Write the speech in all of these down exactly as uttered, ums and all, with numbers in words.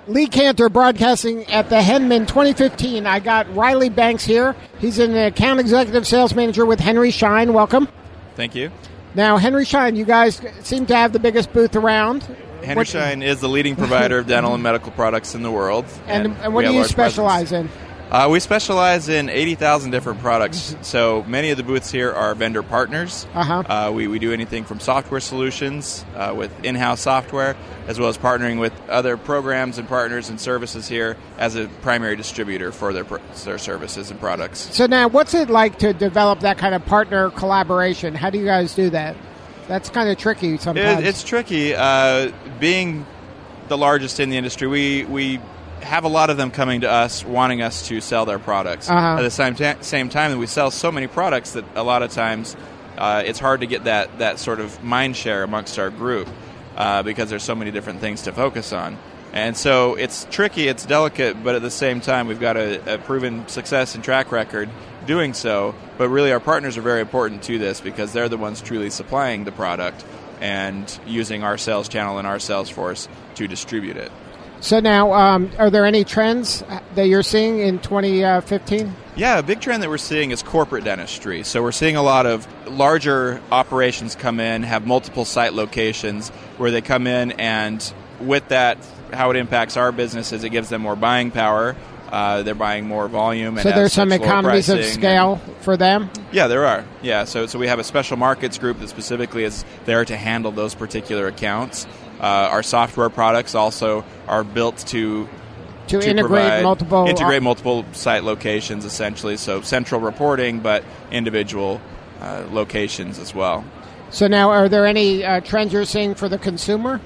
Lee Cantor broadcasting at the Hinman twenty fifteen. I got Riley Banks here. He's an account executive sales manager with Henry Schein. Welcome. Thank you. Now, Henry Schein, you guys seem to have the biggest booth around. Henry what, Schein is the leading provider of dental and medical products in the world. And, and, and what do you specialize presence. in? Uh, we specialize in eighty thousand different products. So many of the booths here are vendor partners. Uh-huh. Uh, we, we do anything from software solutions uh, with in-house software, as well as partnering with other programs and partners and services here as a primary distributor for their, their services and products. So now, what's it like to develop that kind of partner collaboration? How do you guys do that? That's kind of tricky sometimes. It, it's tricky. Uh, being the largest in the industry, we... we have a lot of them coming to us wanting us to sell their products. Uh-huh. At the same, ta- same time, we sell so many products that a lot of times uh, it's hard to get that, that sort of mind share amongst our group uh, because there's so many different things to focus on. And so it's tricky, it's delicate, but at the same time we've got a, a proven success and track record doing so. But really our partners are very important to this because they're the ones truly supplying the product and using our sales channel and our sales force to distribute it. So now, um, are there any trends that you're seeing in twenty fifteen? Yeah, a big trend that we're seeing is corporate dentistry. So we're seeing a lot of larger operations come in, have multiple site locations, where they come in and with that, how it impacts our business is it gives them more buying power. Uh, they're buying more volume. And so there's some economies of scale and, for them? Yeah, there are. Yeah, so so we have a special markets group that specifically is there to handle those particular accounts. Uh, our software products also are built to to, to integrate provide, multiple integrate multiple site locations, essentially. So central reporting, but individual uh, locations as well. So now, are there any uh, trends you're seeing for the consumer?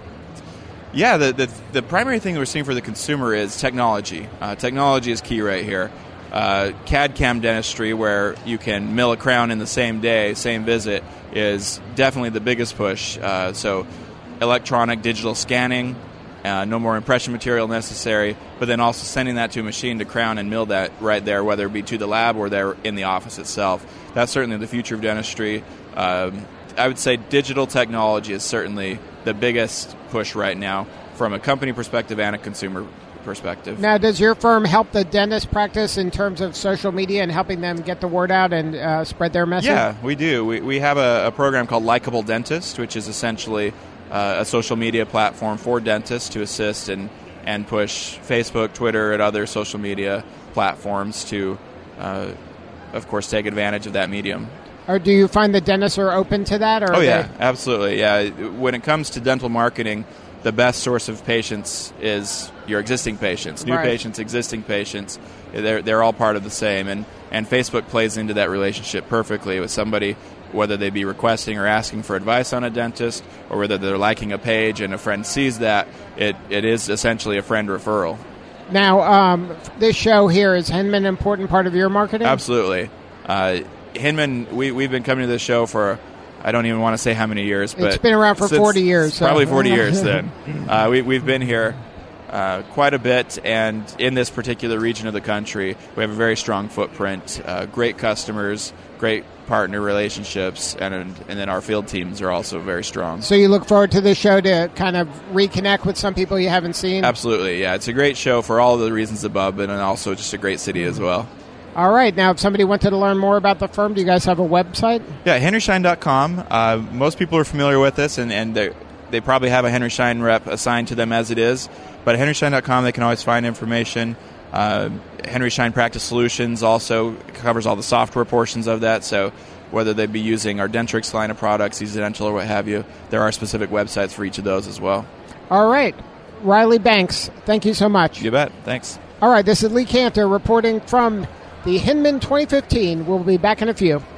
Yeah, the, the the primary thing that we're seeing for the consumer is technology. Uh, technology is key right here. Uh, C A D/C A M dentistry, where you can mill a crown in the same day, same visit, is definitely the biggest push. Uh, so electronic digital scanning, uh, no more impression material necessary, but then also sending that to a machine to crown and mill that right there, whether it be to the lab or there in the office itself. That's certainly the future of dentistry. Um, I would say digital technology is certainly the biggest push right now from a company perspective and a consumer perspective. Now, does your firm help the dentist practice in terms of social media and helping them get the word out and uh, spread their message? Yeah, we do. We, we have a, a program called Likeable Dentist, which is essentially uh, a social media platform for dentists to assist and, and push Facebook, Twitter, and other social media platforms to, uh, of course, take advantage of that medium. Or do you find the dentists are open to that? Or oh, yeah, they... absolutely. Yeah, when it comes to dental marketing, the best source of patients is your existing patients. New right. patients, existing patients, they're, they're all part of the same. And, and Facebook plays into that relationship perfectly with somebody, whether they be requesting or asking for advice on a dentist, or whether they're liking a page and a friend sees that, it, it is essentially a friend referral. Now, um, this show here, is Hinman an important part of your marketing? Absolutely. Uh, Hinman, we, we've been coming to this show for, I don't even want to say how many years, but it's been around for forty years. So. Probably forty years then. Uh, we, we've been here uh, quite a bit, and in this particular region of the country, we have a very strong footprint, uh, great customers, great partner relationships, and and then our field teams are also very strong. So you look forward to this show to kind of reconnect with some people you haven't seen? Absolutely, yeah. It's a great show for all the reasons above, and also just a great city as well. All right. Now, if somebody wanted to learn more about the firm, do you guys have a website? Yeah, henry schein dot com. Uh, most people are familiar with this, and, and they probably have a Henry Schein rep assigned to them as it is. But at henry schein dot com, they can always find information. Uh, Henry Schein Practice Solutions also covers all the software portions of that. So whether they be using our Dentrix line of products, Easy Dental, or what have you, there are specific websites for each of those as well. All right. Riley Banks, thank you so much. You bet. Thanks. All right. This is Lee Cantor reporting from the Hinman twenty fifteen. We'll be back in a few.